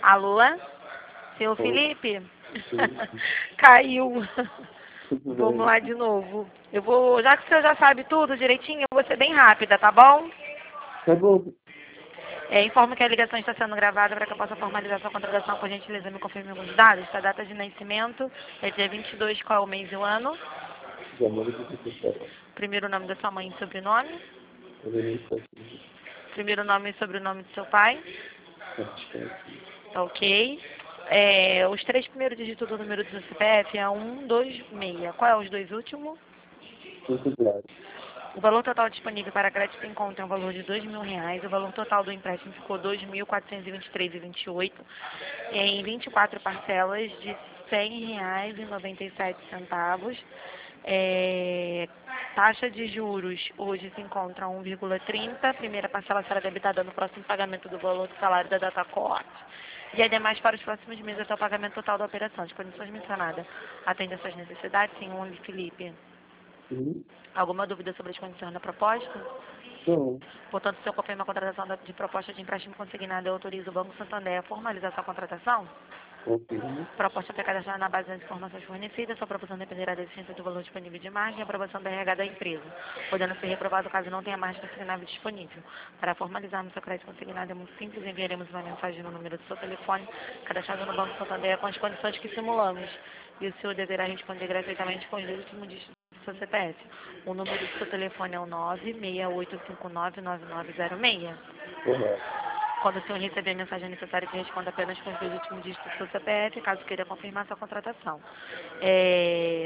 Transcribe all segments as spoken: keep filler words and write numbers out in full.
Alô? Seu Oi. Felipe? Sim. Caiu. Tudo Vamos bem. lá de novo. Eu vou, já que você já sabe tudo direitinho, eu vou ser bem rápida, tá bom? Tá bom. É, informo que a ligação está sendo gravada para que eu possa formalizar sua contratação. Por gentileza, me confirme alguns dados. Sua data de nascimento é dia vinte e dois, qual é o mês e o ano? Janeiro de dezessete. Primeiro nome da sua mãe e sobrenome? Avenida Sete. Primeiro nome e sobrenome do seu pai? Sete. Tá ok. É, os três primeiros dígitos do número do seu C P F é um, dois, seis. Qual é os dois últimos? Cinco graus. O valor total disponível para crédito em conta é um valor de dois mil reais. O valor total do empréstimo ficou dois mil quatrocentos e vinte e três reais e vinte e oito em vinte e quatro parcelas de cem reais e noventa e sete centavos. É, taxa de juros hoje se encontra um vírgula trinta. A primeira parcela será debitada no próximo pagamento do valor do salário da data corte. E ademais para os próximos meses até o pagamento total da operação. As condições mencionadas atendem às suas necessidades, senhor Felipe? Sim. Alguma dúvida sobre as condições da proposta? Não. Portanto, se eu confirmo a contratação da- de proposta de empréstimo consignado, eu autorizo o Banco Santander a formalizar sua contratação? Confirmo. Proposta foi cadastrada na base das informações fornecidas. Sua aprovação dependerá da existência do valor disponível de margem e aprovação da R H da empresa, podendo ser reprovado caso não tenha margem consignável disponível. Para formalizarmos seu crédito consignado é muito simples. Enviaremos uma mensagem no número do seu telefone cadastrado no Banco Santander com as condições que simulamos. E o senhor deverá responder gratuitamente com os dois últimos dígitos do seu C P F. O número do seu telefone é o nove seis oito cinco nove nove nove zero seis. Correto. Quando o senhor receber a mensagem necessária, que responda apenas com os dois últimos dígitos do seu C P F, caso queira confirmar sua contratação. É,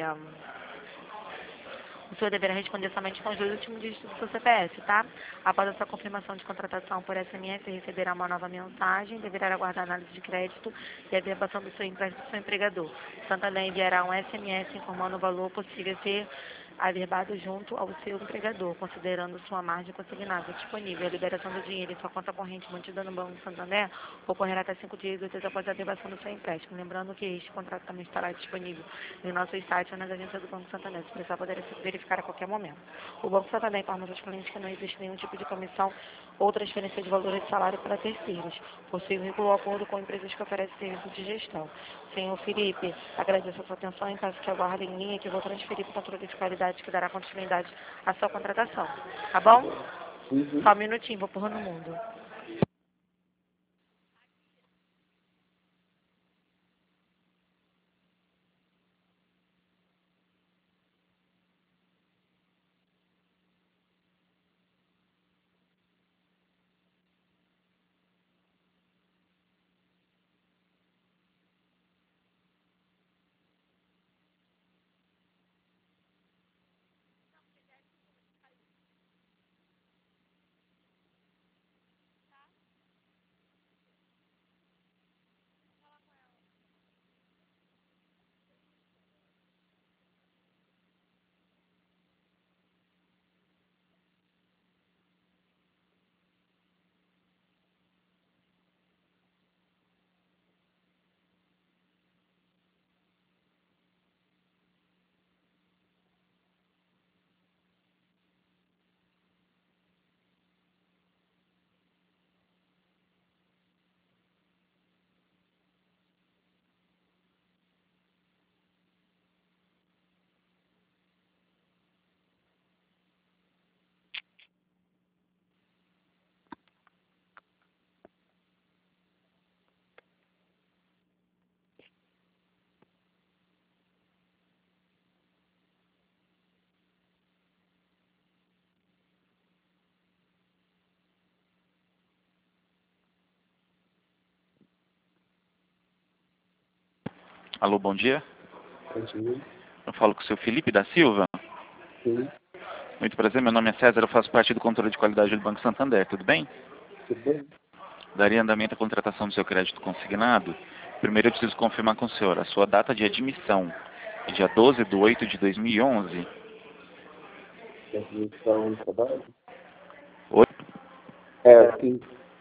O senhor deverá responder somente com os dois últimos dígitos do seu C P F, tá? Após a sua confirmação de contratação por S M S, receberá uma nova mensagem, deverá aguardar a análise de crédito e a averbação do seu empréstimo do seu empregador. O Santander enviará um S M S informando o valor possível a ser averbado junto ao seu empregador, considerando sua margem consignada disponível. A liberação do dinheiro em sua conta corrente mantida no Banco Santander ocorrerá até cinco dias úteis após a averbação do seu empréstimo. Lembrando que este contrato também estará disponível em nosso site ou nas agências do Banco Santander. Se precisar, poderá ser verificar a qualquer momento. O Banco Santander informa aos clientes que não existe nenhum tipo de comissão ou transferência de valores de salário para terceiros, possui vínculo ou acordo com empresas que oferecem serviços de gestão. Senhor Felipe, agradeço a sua atenção e peço que aguarde em linha que vou transferir para o controle de qualidade que dará continuidade à sua contratação. Tá bom? Uhum. Só um minutinho, vou pôr no mundo. Alô, bom dia. Continue. Eu falo com o seu Felipe da Silva. Sim. Muito prazer, meu nome é César, eu faço parte do controle de qualidade do Banco Santander, tudo bem? Tudo bem? Daria andamento à contratação do seu crédito consignado. Primeiro eu preciso confirmar com o senhor, a sua data de admissão é dia doze de oito de dois mil e onze. Definição do trabalho? Oi? É, sim.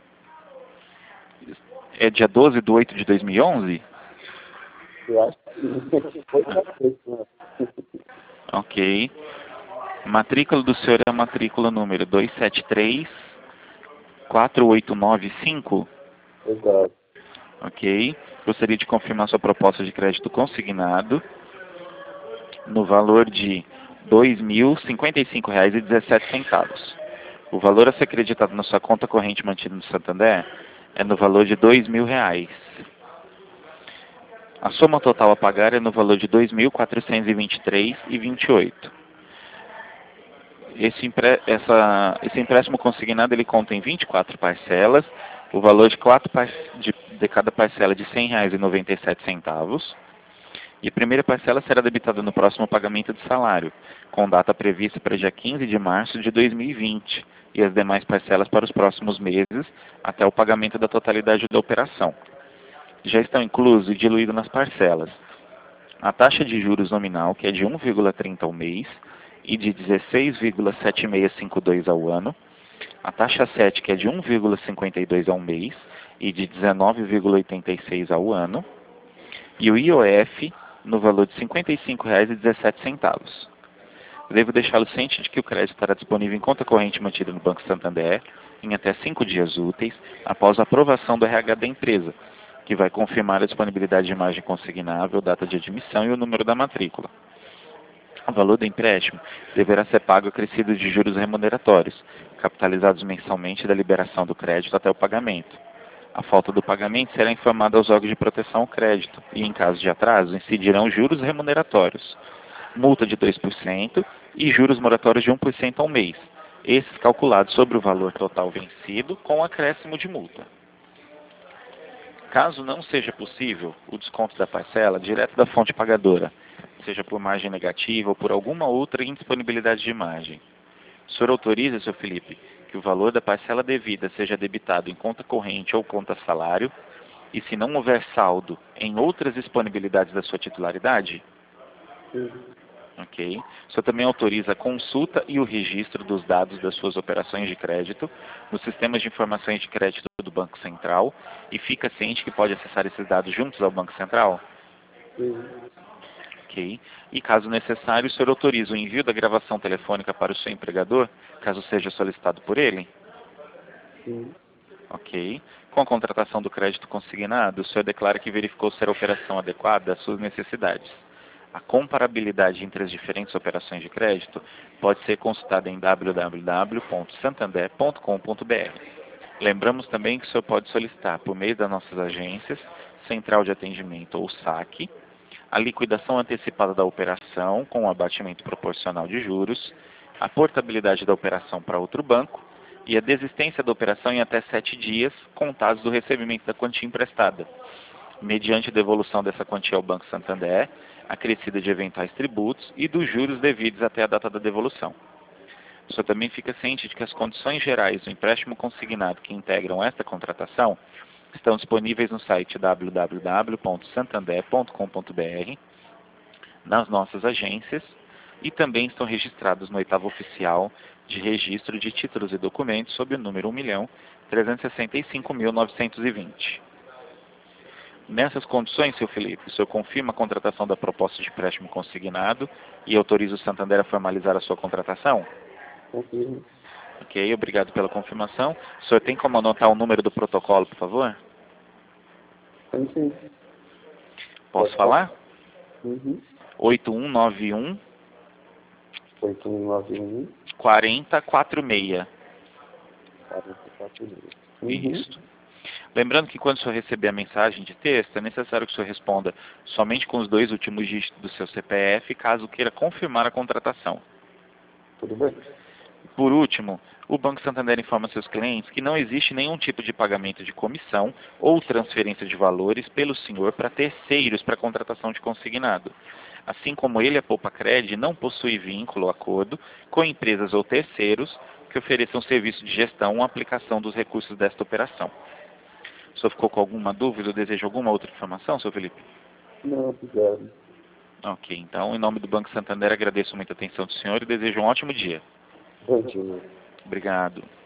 É dia doze de oito de dois mil e onze? Eu acho que sim. Foi uma vez, né? Ok. Matrícula do senhor é a matrícula número dois sete três quatro oito nove cinco? Exato. Ok. Gostaria de confirmar sua proposta de crédito consignado no valor de dois mil cinquenta e cinco reais e dezessete centavos. O valor a ser acreditado na sua conta corrente mantida no Santander é no valor de dois mil reais. A soma total a pagar é no valor de dois mil quatrocentos e vinte e três reais e vinte e oito centavos. Esse, empre... Essa... Esse empréstimo consignado ele conta em vinte e quatro parcelas, o valor de, quatro par... de... de cada parcela é de cem reais e noventa e sete centavos. E a primeira parcela será debitada no próximo pagamento de salário, com data prevista para dia quinze de março de dois mil e vinte, e as demais parcelas para os próximos meses, até o pagamento da totalidade da operação. Já estão inclusos e diluídos nas parcelas a taxa de juros nominal, que é de um vírgula trinta ao mês, e de dezesseis vírgula setenta e seis cinquenta e dois ao ano, a taxa sete, que é de um vírgula cinquenta e dois ao mês, e de dezenove vírgula oitenta e seis ao ano, e o I O F no valor de cinquenta e cinco reais e dezessete centavos. Devo deixá-lo ciente de que o crédito estará disponível em conta corrente mantida no Banco Santander em até cinco dias úteis após a aprovação do R H da empresa, que vai confirmar a disponibilidade de imagem consignável, data de admissão e o número da matrícula. O valor do empréstimo deverá ser pago acrescido de juros remuneratórios, capitalizados mensalmente da liberação do crédito até o pagamento. A falta do pagamento será informada aos órgãos de proteção ao crédito e, em caso de atraso, incidirão juros remuneratórios, multa de dois por cento e juros moratórios de um por cento ao mês, esses calculados sobre o valor total vencido com acréscimo de multa. Caso não seja possível o desconto da parcela direto da fonte pagadora, seja por margem negativa ou por alguma outra indisponibilidade de margem, o senhor autoriza, senhor Felipe, que o valor da parcela devida seja debitado em conta corrente ou conta salário, e se não houver saldo em outras disponibilidades da sua titularidade? Sim. Ok. O senhor também autoriza a consulta e o registro dos dados das suas operações de crédito nos sistemas de informações de crédito do Banco Central e fica ciente que pode acessar esses dados juntos ao Banco Central? Sim. Ok. E caso necessário, o senhor autoriza o envio da gravação telefônica para o seu empregador, caso seja solicitado por ele? Sim. Ok. Com a contratação do crédito consignado, o senhor declara que verificou ser a operação adequada às suas necessidades. A comparabilidade entre as diferentes operações de crédito pode ser consultada em w w w ponto santander ponto com ponto b r. Lembramos também que o senhor pode solicitar, por meio das nossas agências, Central de Atendimento ou saque, a liquidação antecipada da operação com o abatimento proporcional de juros, a portabilidade da operação para outro banco e a desistência da operação em até sete dias, contados do recebimento da quantia emprestada, mediante devolução dessa quantia ao Banco Santander, acrescida de eventuais tributos e dos juros devidos até a data da devolução. O senhor também fica ciente de que as condições gerais do empréstimo consignado que integram esta contratação estão disponíveis no site w w w ponto santander ponto com ponto b r, nas nossas agências, e também estão registrados no oitavo oficial de registro de títulos e documentos sob o número um milhão trezentos e sessenta e cinco mil novecentos e vinte. Nessas condições, senhor Felipe, o senhor confirma a contratação da proposta de empréstimo consignado e autoriza o Santander a formalizar a sua contratação? Confirmo. Ok, obrigado pela confirmação. O senhor tem como anotar o número do protocolo, por favor? Sim, sim. Posso falar? Uhum. oito um nove um, oito um nove um, quatro zero quatro seis. quatro quatro Uhum. Isso. Lembrando que quando o senhor receber a mensagem de texto, é necessário que o senhor responda somente com os dois últimos dígitos do seu C P F, caso queira confirmar a contratação. Tudo bem. Por último, o Banco Santander informa seus clientes que não existe nenhum tipo de pagamento de comissão ou transferência de valores pelo senhor para terceiros para contratação de consignado. Assim como ele, a Poupa Cred, não possui vínculo ou acordo com empresas ou terceiros que ofereçam serviço de gestão ou aplicação dos recursos desta operação. O senhor ficou com alguma dúvida ou deseja alguma outra informação, senhor Felipe? Não, obrigado. Ok, então, em nome do Banco Santander, agradeço muito a atenção do senhor e desejo um ótimo dia. Bom dia. Obrigado.